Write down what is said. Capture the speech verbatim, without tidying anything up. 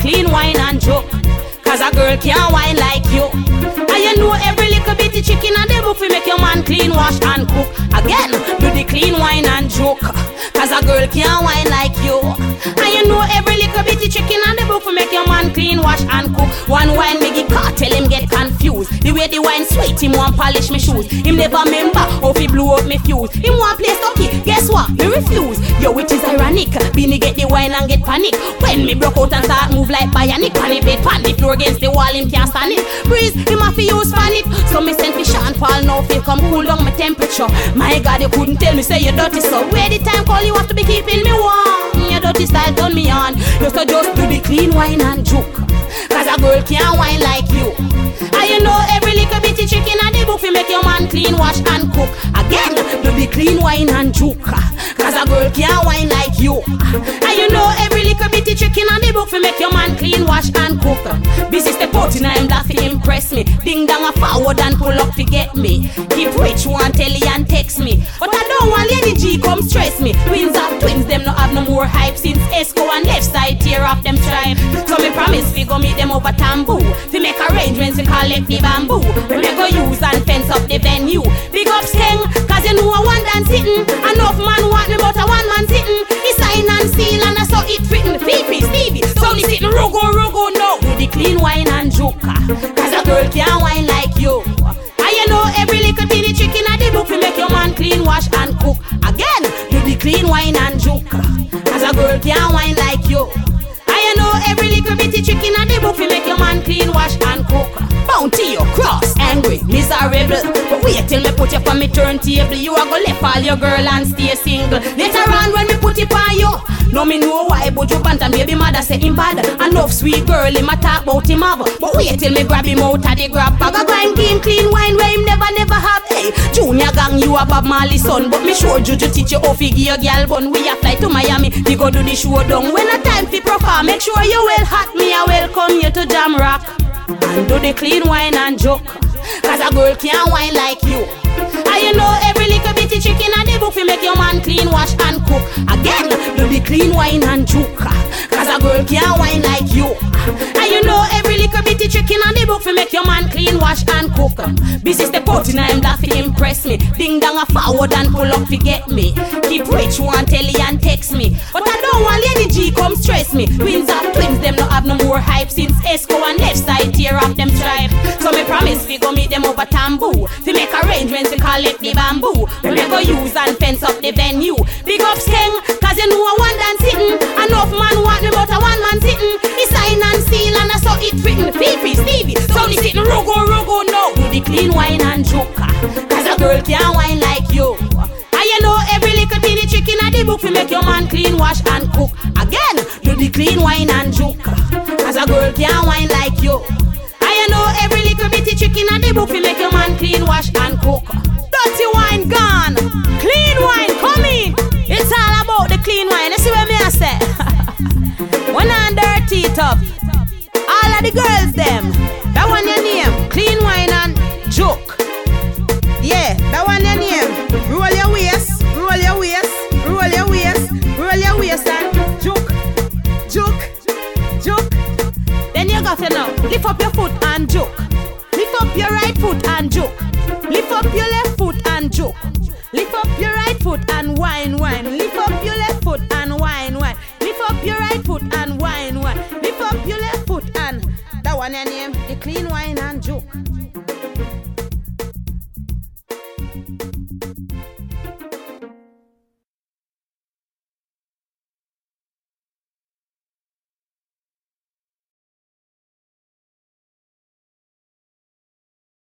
clean wine and joke. Cause a girl can't wine like you. And you know every little bitty chicken and the book we make your man clean, wash and cook. Again, do the clean wine and joke. Cause a girl can't wine like you. And you know every little bitty chicken and the book we make your man clean, wash and cook. One wine make it car, tell him get confused. The way the wine sweet, him want polish me shoes. Him never remember how he blew out me fuse. Him want play stocky, guess what? Me refuse. Yo, it is ironic. Beanie get the wine and get panic. When me broke out and start move like bionic. Panic bed, pan the floor against the wall, him can't stand it. Breeze, him have to use fan it. So me send for Sean Paul now, feel come cool down my temperature. My God, you couldn't tell me say you dirty, so where the time call you have to be keeping me warm. Your dirty style turn me on. You so just do the clean wine and joke. Cause a girl can't wine like you. And you know every little bitty chicken and the book we make your man clean, wash and cook. Again, do the clean wine and joke. Cause a girl can't wine like you. And you know every little bitty chicken and the book we make your man clean, wash and cook. Busy step out in him that fi impress me. Ding dong a forward and pull up to get me. Keep rich, want tell you and text me. But I don't want Lady G come stress me. Twins of twins, them no have no more hype since Esco and left side tear off them tribe. So me promise we go meet them over Tamboo. We make arrangements to collect the bamboo. We make go use and fence up the venue. Big up Skeng, cause you know a one dance sitting. Enough man want me but a one man sitting. He sign and seal and I saw it written. Fifi, Stevie, so he sitting rogo rogo no. Do the clean wine and joker. Cause a girl can't wine like you. And you know every little bitty chicken at the book we make your man clean, wash and cook. Again, do the clean wine and joker. Cause a girl can't wine like you. And you know every little bitty chicken at the book we make your man clean, wash and cook. Bounty you cross, angry, miserable. But wait till me put you on me turntable. You are gonna left all your girl and stay single. Later on when me put it on you, no me know why, but you bant and baby mother say him bad. Enough sweet girl, him a talk about him have. But wait till me grab him out of the grab bag. I grind game clean wine where him never never have. Hey, Junior gang you a Bob Marley son. But me sure Juju teach you how to give your girl bun. We a fly to Miami, we go do the show down. When a time fi perform, make sure you well hot. Me a welcome you to Jam Rock. And do the clean wine and joke. Cause a girl can't wine like you. And you know every little bitty chicken and the book we make your man clean, wash and cook. Again, do the clean wine and joke. Cause a girl can't wine like you. And you know every little bitty chicken and the book we make your man clean, wash and cook. Busy step out in him that fi impress me. Ding dong a forward and pull up to get me. Keep rich, want tell you and text me. But I don't want Lady G come stress me. Twins of twins, them no have no more hype since Esco and left side tear off them tribe. So me promise we go meet them over Tamboo. We make arrangements to collect the bamboo. We go use and fence up the venue. Big up Skeng, cause you know a one dance sitting. Enough man want me but a one man sitting. He sign and seal and I saw it written. Fifi, Stevie, so he sitting rogo rogo no. Do the clean wine and joker. Cause a girl can't wine like you. And you know every little bitty chicken at the book we make your man clean, wash and cook. Again, do the clean wine and joker. Cause a girl can't wine like you. And you know every little bitty chicken at the book we make your man clean, wash and cook. Dirty wine gone, clean wine coming. It's all about the clean wine. You see what me I say? When I'm dirty it up, all of the girls them, that one your name, clean wine and joke. Yeah, that one your name. Roll your waist, roll your waist, roll your waist, roll your waist and joke, joke, joke. Then you got to know, lift up your foot and joke. Lift up your right foot and joke. Lift up your left foot and joke. Lift up your right foot and wine, wine. Lift up your left foot and wine, wine. Lift up your right foot and wine, wine. Lift up your left foot and that one your name, the clean wine and joke.